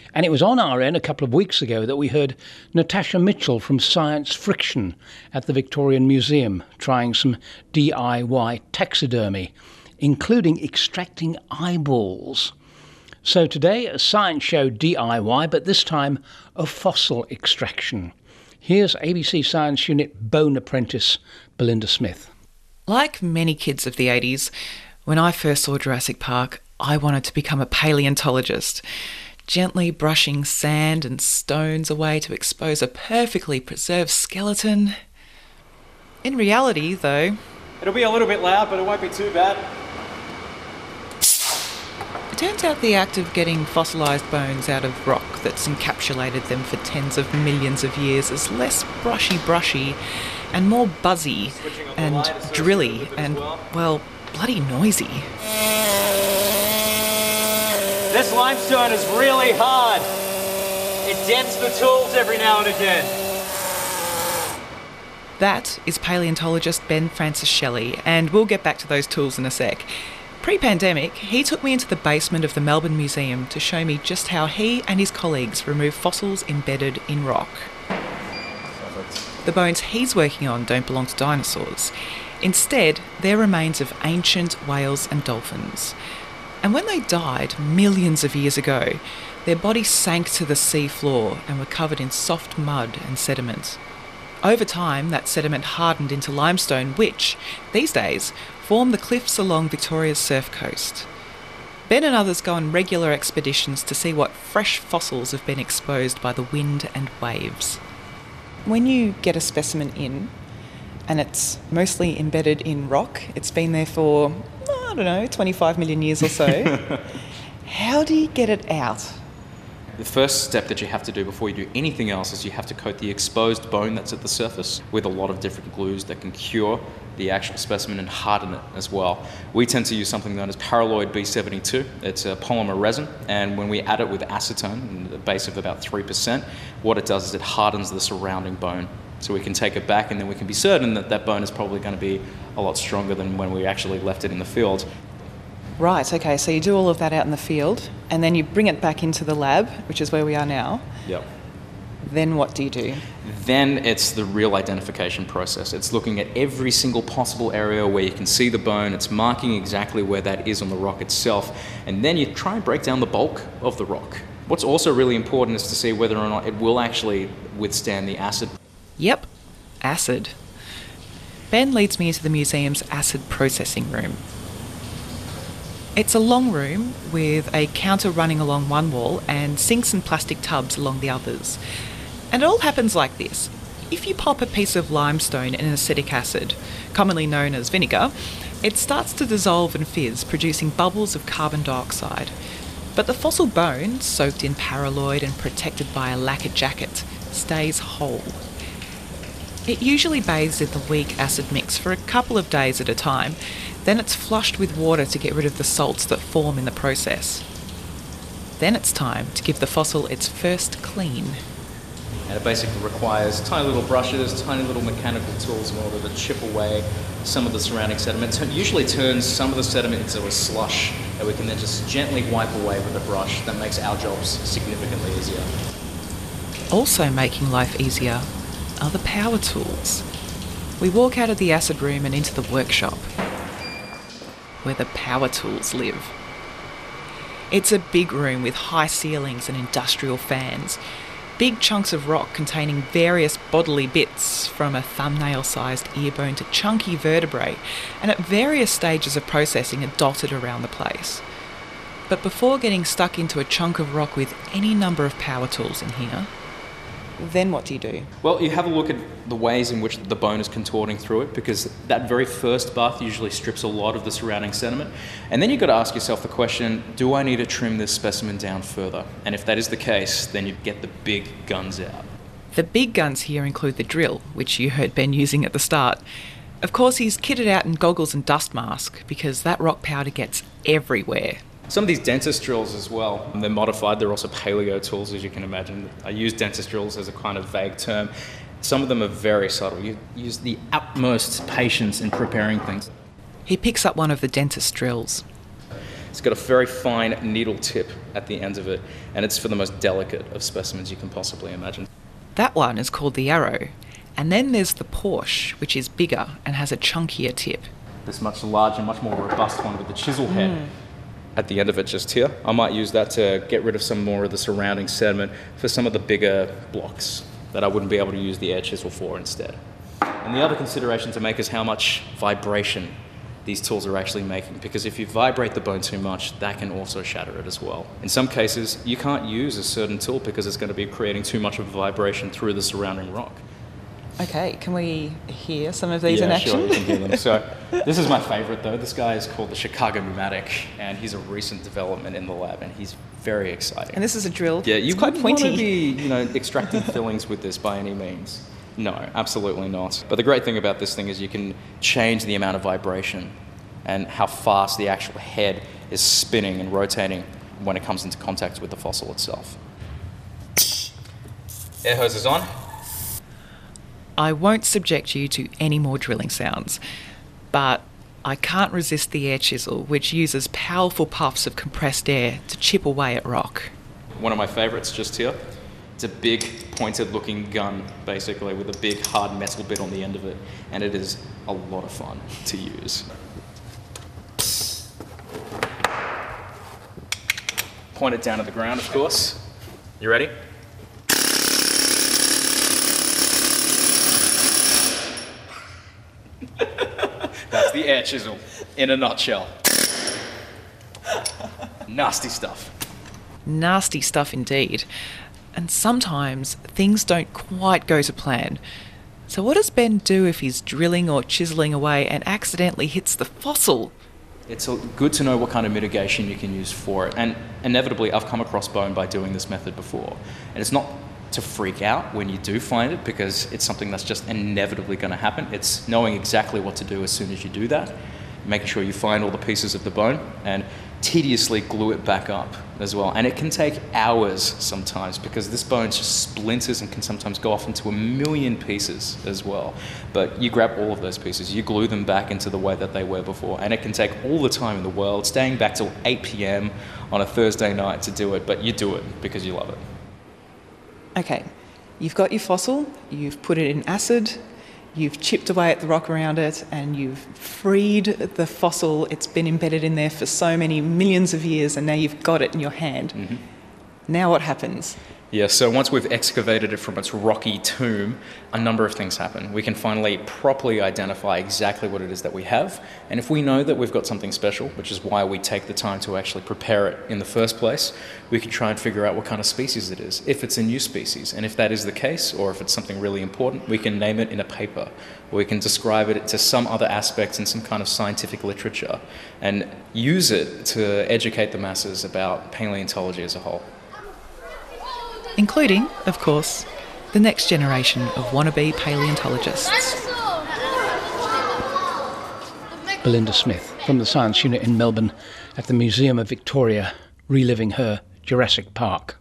And it was on RN a couple of weeks ago that we heard Natasha Mitchell from Science Friction at the Victorian Museum trying some DIY taxidermy, including extracting eyeballs. So today, a science show DIY, but this time of fossil extraction. Here's ABC Science Unit Bone Apprentice Belinda Smith. Like many kids of the 80s, when I first saw Jurassic Park, I wanted to become a paleontologist, gently brushing sand and stones away to expose a perfectly preserved skeleton. In reality, though... It'll be a little bit loud, but it won't be too bad. It turns out the act of getting fossilised bones out of rock that's encapsulated them for tens of millions of years is less brushy and more buzzy and drilly and, well, bloody noisy. This limestone is really hard. It dents the tools every now and again. That is paleontologist Ben Francis Shelley, and we'll get back to those tools in a sec. Pre-pandemic, he took me into the basement of the Melbourne Museum to show me just how he and his colleagues remove fossils embedded in rock. The bones he's working on don't belong to dinosaurs. Instead, they're remains of ancient whales and dolphins. And when they died millions of years ago, their bodies sank to the sea floor and were covered in soft mud and sediment. Over time, that sediment hardened into limestone, which, these days, form the cliffs along Victoria's surf coast. Ben and others go on regular expeditions to see what fresh fossils have been exposed by the wind and waves. When you get a specimen in, and it's mostly embedded in rock, it's been there for, 25 million years or so, how do you get it out? The first step that you have to do before you do anything else is you have to coat the exposed bone that's at the surface with a lot of different glues that can cure the actual specimen and harden it as well. We tend to use something known as paraloid B72. It's a polymer resin, and when we add it with acetone, a base of about 3%, what it does is it hardens the surrounding bone. So we can take it back, and then we can be certain that that bone is probably going to be a lot stronger than when we actually left it in the field. Right, okay, so you do all of that out in the field, and then you bring it back into the lab, which is where we are now. Yep. Then what do you do? Then it's the real identification process. It's looking at every single possible area where you can see the bone. It's marking exactly where that is on the rock itself. And then you try and break down the bulk of the rock. What's also really important is to see whether or not it will actually withstand the acid. Yep, acid. Ben leads me into the museum's acid processing room. It's a long room with a counter running along one wall and sinks and plastic tubs along the others. And it all happens like this. If you pop a piece of limestone in acetic acid, commonly known as vinegar, it starts to dissolve and fizz, producing bubbles of carbon dioxide. But the fossil bone, soaked in paraloid and protected by a lacquer jacket, stays whole. It usually bathes in the weak acid mix for a couple of days at a time. Then it's flushed with water to get rid of the salts that form in the process. Then it's time to give the fossil its first clean. And it basically requires tiny little brushes, tiny little mechanical tools in order to chip away some of the surrounding sediment. It usually turns some of the sediment into a slush that we can then just gently wipe away with a brush. That makes our jobs significantly easier. Also making life easier are the power tools. We walk out of the acid room and into the workshop, where the power tools live. It's a big room with high ceilings and industrial fans, big chunks of rock containing various bodily bits, from a thumbnail-sized ear bone to chunky vertebrae, and at various stages of processing are dotted around the place. But before getting stuck into a chunk of rock with any number of power tools in here, then what do you do? Well, you have a look at the ways in which the bone is contorting through it, because that very first bath usually strips a lot of the surrounding sediment. And then you've got to ask yourself the question, do I need to trim this specimen down further? And if that is the case, then you get the big guns out. The big guns here include the drill, which you heard Ben using at the start. Of course, he's kitted out in goggles and dust mask, because that rock powder gets everywhere. Some of these dentist drills as well, they're modified. They're also paleo tools, as you can imagine. I use dentist drills as a kind of vague term. Some of them are very subtle. You use the utmost patience in preparing things. He picks up one of the dentist drills. It's got a very fine needle tip at the end of it, and it's for the most delicate of specimens you can possibly imagine. That one is called the Arrow. And then there's the Porsche, which is bigger and has a chunkier tip. This much larger, much more robust one with the chisel head at the end of it just here. I might use that to get rid of some more of the surrounding sediment for some of the bigger blocks that I wouldn't be able to use the air chisel for instead. And the other consideration to make is how much vibration these tools are actually making, because if you vibrate the bone too much, that can also shatter it as well. In some cases, you can't use a certain tool because it's going to be creating too much of a vibration through the surrounding rock. Okay, can we hear some of these in action? Sure, you can hear them. So this is my favorite though. This guy is called the Chicago Pneumatic, and he's a recent development in the lab, and he's very exciting. And this is a drill. Yeah, it's quite pointy. Want to be, extracting fillings with this by any means. No, absolutely not. But the great thing about this thing is you can change the amount of vibration and how fast the actual head is spinning and rotating when it comes into contact with the fossil itself. Air hose is on. I won't subject you to any more drilling sounds, but I can't resist the air chisel, which uses powerful puffs of compressed air to chip away at rock. One of my favourites just here. It's a big pointed looking gun, basically, with a big hard metal bit on the end of it, and it is a lot of fun to use. Point it down at the ground, of course. You ready? That's the air chisel in a nutshell. Nasty stuff. Nasty stuff indeed. And sometimes things don't quite go to plan. So what does Ben do if he's drilling or chiseling away and accidentally hits the fossil? It's good to know what kind of mitigation you can use for it. And inevitably, I've come across bone by doing this method before. And it's not to freak out when you do find it, because it's something that's just inevitably going to happen. It's knowing exactly what to do as soon as you do that, making sure you find all the pieces of the bone and tediously glue it back up as well. And it can take hours sometimes, because this bone just splinters and can sometimes go off into 1,000,000 pieces as well. But you grab all of those pieces, you glue them back into the way that they were before, and it can take all the time in the world, staying back till 8 p.m. on a Thursday night to do it, but you do it because you love it. Okay, you've got your fossil, you've put it in acid, you've chipped away at the rock around it, and you've freed the fossil. It's been embedded in there for so many millions of years, and now you've got it in your hand. Mm-hmm. Now what happens? Yeah, so once we've excavated it from its rocky tomb, a number of things happen. We can finally properly identify exactly what it is that we have. And if we know that we've got something special, which is why we take the time to actually prepare it in the first place, we can try and figure out what kind of species it is, if it's a new species. And if that is the case, or if it's something really important, we can name it in a paper, or we can describe it to some other aspects in some kind of scientific literature, and use it to educate the masses about paleontology as a whole. Including, of course, the next generation of wannabe paleontologists. Belinda Smith from the Science Unit in Melbourne at the Museum of Victoria, reliving her Jurassic Park.